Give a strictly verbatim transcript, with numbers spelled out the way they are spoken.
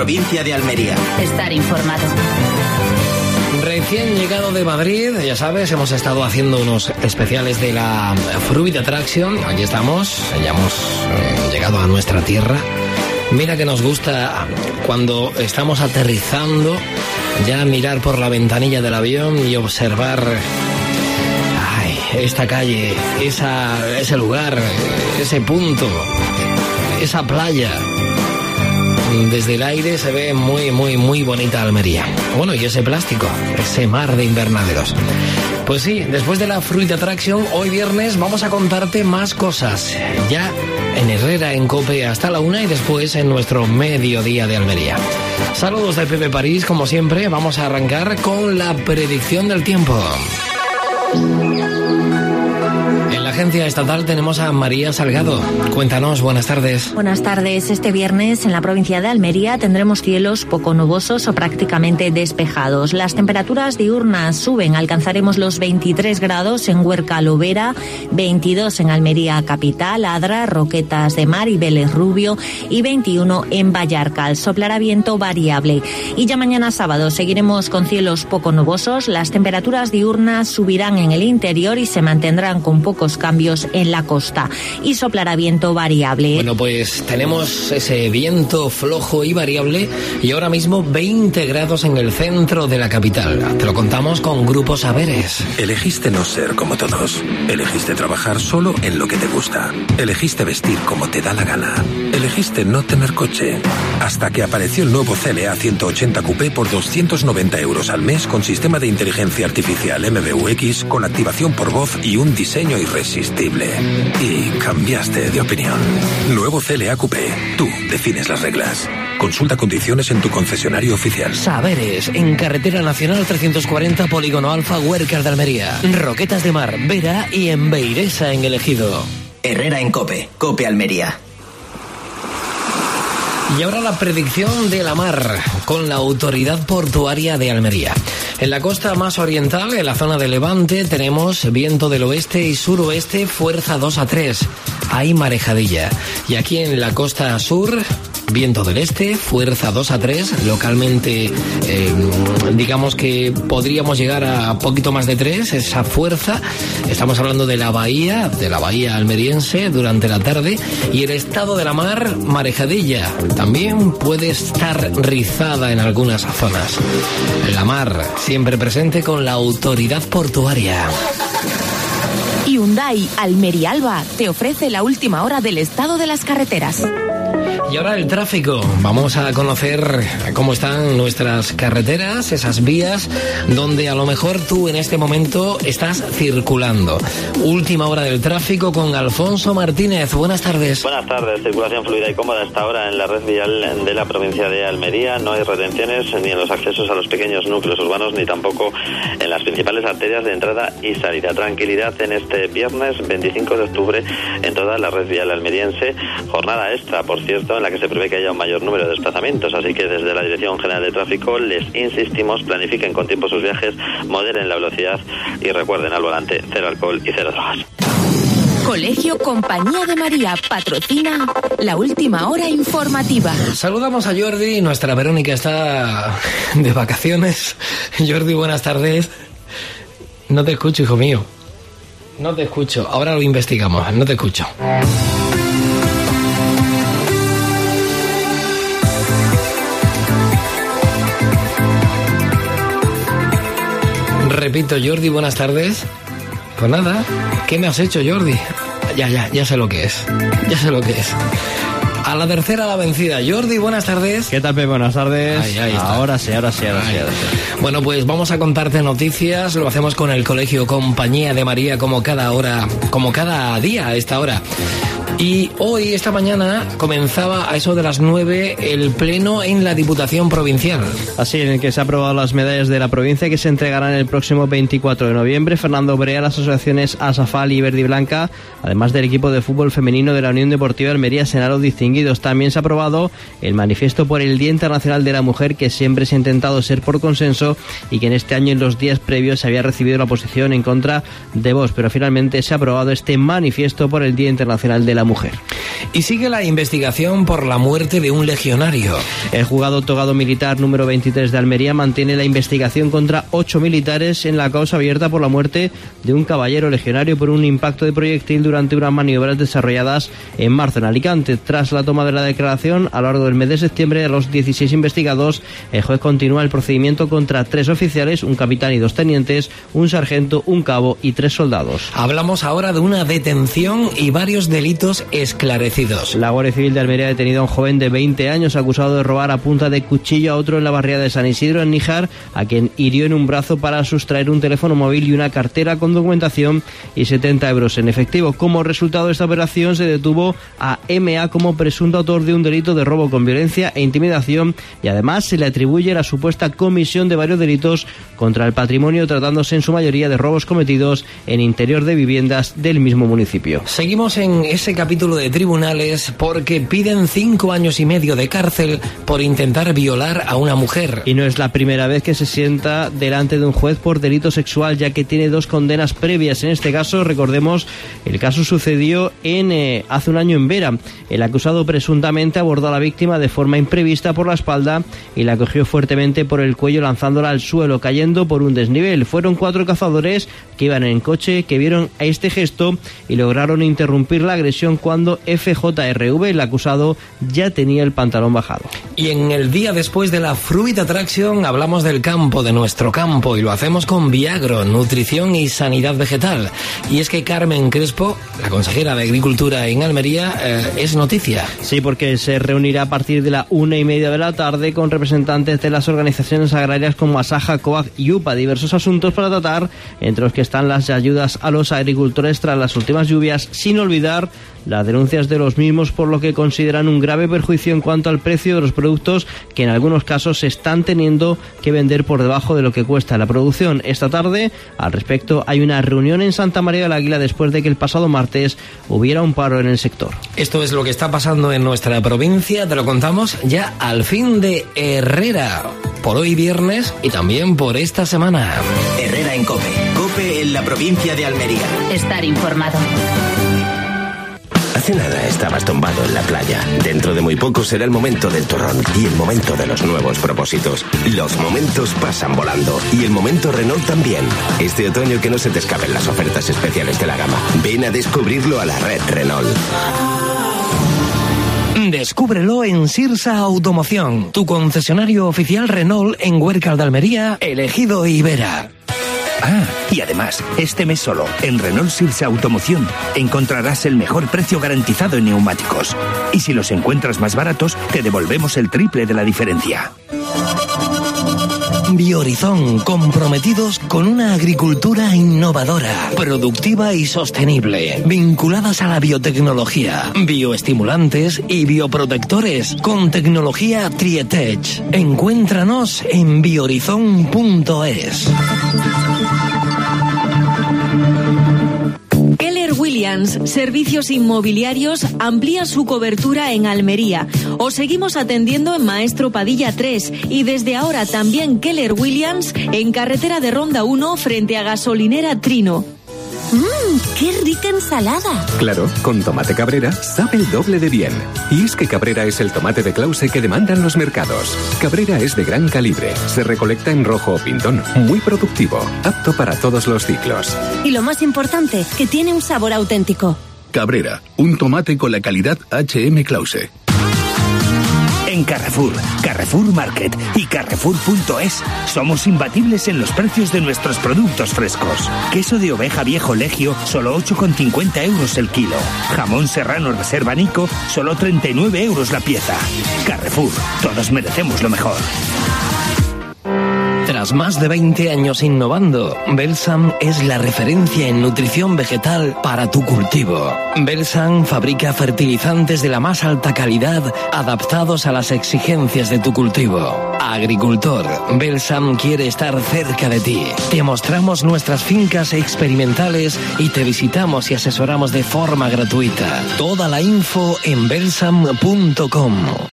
provincia de Almería. Estar informado. Recién llegado de Madrid, ya sabes, hemos estado haciendo unos especiales de la Fruit Attraction. Aquí estamos, ya hemos eh, llegado a nuestra tierra. Mira que nos gusta cuando estamos aterrizando, ya mirar por la ventanilla del avión y observar ay, esta calle, esa, ese lugar, ese punto, esa playa. Desde el aire se ve muy, muy, muy bonita Almería. Bueno, y ese plástico, ese mar de invernaderos. Pues sí, después de la Fruit Attraction, hoy viernes vamos a contarte más cosas. Ya en Herrera, en COPE, hasta la una y después en nuestro mediodía de Almería. Saludos de Pepe París, como siempre. Vamos a arrancar con la predicción del tiempo. En la agencia estatal tenemos a María Salgado. Cuéntanos, buenas tardes. Buenas tardes. Este viernes en la provincia de Almería tendremos cielos poco nubosos o prácticamente despejados. Las temperaturas diurnas suben, alcanzaremos los veintitrés grados en Huerca Lovera, veintidós en Almería capital, Adra, Roquetas de Mar y Vélez Rubio y veintiuno en Vallarcal. Soplará viento variable. Y ya mañana sábado seguiremos con cielos poco nubosos. Las temperaturas diurnas subirán en el interior y se mantendrán con pocos cambios en la costa y soplará viento variable. Bueno, pues tenemos ese viento flojo y variable y ahora mismo veinte grados en el centro de la capital. Te lo contamos con Grupo Saberes. Elegiste no ser como todos. Elegiste trabajar solo en lo que te gusta. Elegiste vestir como te da la gana. Elegiste no tener coche. Hasta que apareció el nuevo C L A ciento ochenta Coupé por doscientos noventa euros al mes con sistema de inteligencia artificial M B U X con activación por voz y un diseño irresistible. Y cambiaste de opinión. Nuevo C L A Coupé. Tú defines las reglas. Consulta condiciones en tu concesionario oficial. Saberes, en Carretera Nacional trescientos cuarenta, Polígono Alfa, Huércar de Almería. Roquetas de Mar, Vera y en Beiresa, en el Ejido. Herrera en COPE, COPE Almería. Y ahora la predicción de la mar con la Autoridad Portuaria de Almería. En la costa más oriental, en la zona de Levante, tenemos viento del oeste y suroeste, fuerza dos a tres. Hay marejadilla. Y aquí en la costa sur, viento del este, fuerza dos a tres. Localmente, eh, digamos que podríamos llegar a poquito más de tres, esa fuerza. Estamos hablando de la bahía, de la bahía almeriense durante la tarde. Y el estado de la mar, marejadilla. También puede estar rizada en algunas zonas. La mar, siempre presente con la Autoridad Portuaria. Hyundai Almería Alba te ofrece la última hora del estado de las carreteras. Y ahora el tráfico. Vamos a conocer cómo están nuestras carreteras, esas vías donde a lo mejor tú en este momento estás circulando. Última hora del tráfico con Alfonso Martínez. Buenas tardes. Buenas tardes. Circulación fluida y cómoda hasta ahora en la red vial de la provincia de Almería. No hay retenciones ni en los accesos a los pequeños núcleos urbanos ni tampoco en las principales arterias de entrada y salida. Tranquilidad en este viernes veinticinco de octubre en toda la red vial almeriense. Jornada extra, por cierto, en la que se prevé que haya un mayor número de desplazamientos, así que desde la Dirección General de Tráfico les insistimos, planifiquen con tiempo sus viajes, moderen la velocidad y recuerden al volante cero alcohol y cero drogas. Colegio Compañía de María patrocina la última hora informativa. Saludamos a Jordi, nuestra Verónica está de vacaciones. Jordi, buenas tardes. No te escucho, hijo mío. No te escucho. Ahora lo investigamos. No te escucho. Repito, Jordi, buenas tardes. Pues nada, ¿qué me has hecho, Jordi? Ya, ya, ya sé lo que es. Ya sé lo que es. A la tercera la vencida. Jordi, buenas tardes. ¿Qué tal, Pepe? Buenas tardes. Ahí, ahí está. Ahora sí, ahora sí, ahora sí, ahora sí. Bueno, pues vamos a contarte noticias. Lo hacemos con el Colegio Compañía de María como cada hora, como cada día a esta hora. Y hoy, esta mañana, comenzaba a eso de las nueve el pleno en la Diputación Provincial. Así, en el que se han aprobado las medallas de la provincia que se entregarán el próximo veinticuatro de noviembre. Fernando Brea, las asociaciones Asafal y Verde y Blanca, además del equipo de fútbol femenino de la Unión Deportiva Almería, serán los distinguidos. También se ha aprobado el manifiesto por el Día Internacional de la Mujer, que siempre se ha intentado ser por consenso y que en este año, en los días previos, se había recibido la oposición en contra de Vox, pero finalmente se ha aprobado este manifiesto por el Día Internacional de la Mujer. mujer. Y sigue la investigación por la muerte de un legionario. El juzgado togado militar número veintitrés de Almería mantiene la investigación contra ocho militares en la causa abierta por la muerte de un caballero legionario por un impacto de proyectil durante unas maniobras desarrolladas en marzo en Alicante. Tras la toma de la declaración a lo largo del mes de septiembre a los dieciséis investigados, el juez continúa el procedimiento contra tres oficiales, un capitán y dos tenientes, un sargento, un cabo y tres soldados. Hablamos ahora de una detención y varios delitos esclarecidos. La Guardia Civil de Almería ha detenido a un joven de veinte años acusado de robar a punta de cuchillo a otro en la barriada de San Isidro, en Níjar, a quien hirió en un brazo para sustraer un teléfono móvil y una cartera con documentación y setenta euros en efectivo. Como resultado de esta operación se detuvo a M A como presunto autor de un delito de robo con violencia e intimidación, y además se le atribuye la supuesta comisión de varios delitos contra el patrimonio, tratándose en su mayoría de robos cometidos en interior de viviendas del mismo municipio. Seguimos en ese capítulo de tribunales porque piden cinco años y medio de cárcel por intentar violar a una mujer. Y no es la primera vez que se sienta delante de un juez por delito sexual, ya que tiene dos condenas previas. En este caso, recordemos, el caso sucedió en eh, hace un año en Vera. El acusado presuntamente abordó a la víctima de forma imprevista por la espalda y la cogió fuertemente por el cuello, lanzándola al suelo, cayendo por un desnivel. Fueron cuatro cazadores que iban en coche que vieron a este gesto y lograron interrumpir la agresión cuando F J R V, el acusado, ya tenía el pantalón bajado. Y en el día después de la Fruit Attraction hablamos del campo, de nuestro campo, y lo hacemos con Viagro, nutrición y sanidad vegetal. Y es que Carmen Crespo, la consejera de Agricultura en Almería, eh, es noticia. Sí, porque se reunirá a partir de la una y media de la tarde con representantes de las organizaciones agrarias como Asaja, COAG y UPA, diversos asuntos para tratar, entre los que están las ayudas a los agricultores tras las últimas lluvias, sin olvidar las denuncias de los mismos por lo que consideran un grave perjuicio en cuanto al precio de los productos, que en algunos casos se están teniendo que vender por debajo de lo que cuesta la producción. Esta tarde, al respecto, hay una reunión en Santa María del Águila después de que el pasado martes hubiera un paro en el sector. Esto es lo que está pasando en nuestra provincia, te lo contamos ya al fin de Herrera, por hoy viernes y también por esta semana. Herrera en COPE. COPE en la provincia de Almería. Estar informado. Hace nada estabas tumbado en la playa. Dentro de muy poco será el momento del turrón y el momento de los nuevos propósitos. Los momentos pasan volando y el momento Renault también. Este otoño que no se te escapen las ofertas especiales de la gama. Ven a descubrirlo a la red Renault. Descúbrelo en Sirsa Automoción, tu concesionario oficial Renault en Huércal de Almería, elegido Ibera. Ah, y además, este mes solo, en Renault Sirsa Automoción, encontrarás el mejor precio garantizado en neumáticos. Y si los encuentras más baratos, te devolvemos el triple de la diferencia. Biohorizon, comprometidos con una agricultura innovadora, productiva y sostenible, vinculadas a la biotecnología, bioestimulantes y bioprotectores, con tecnología Trietech. Encuéntranos en biohorizon punto es. Williams, Servicios Inmobiliarios, amplía su cobertura en Almería. Os seguimos atendiendo en Maestro Padilla tres y desde ahora también Keller Williams en carretera de Ronda uno frente a gasolinera Trino. ¡Mmm! ¡Qué rica ensalada! Claro, con tomate Cabrera sabe el doble de bien. Y es que Cabrera es el tomate de Clause que demandan los mercados. Cabrera es de gran calibre, se recolecta en rojo o pintón, muy productivo, apto para todos los ciclos. Y lo más importante, que tiene un sabor auténtico. Cabrera, un tomate con la calidad H M Clause. En Carrefour, Carrefour Market y Carrefour punto es somos imbatibles en los precios de nuestros productos frescos. Queso de oveja viejo Legio, solo ocho con cincuenta euros el kilo. Jamón serrano reserva Nico, solo treinta y nueve euros la pieza. Carrefour, todos merecemos lo mejor. Tras más de veinte años innovando, Belsam es la referencia en nutrición vegetal para tu cultivo. Belsam fabrica fertilizantes de la más alta calidad adaptados a las exigencias de tu cultivo. Agricultor, Belsam quiere estar cerca de ti. Te mostramos nuestras fincas experimentales y te visitamos y asesoramos de forma gratuita. Toda la info en belsam punto com.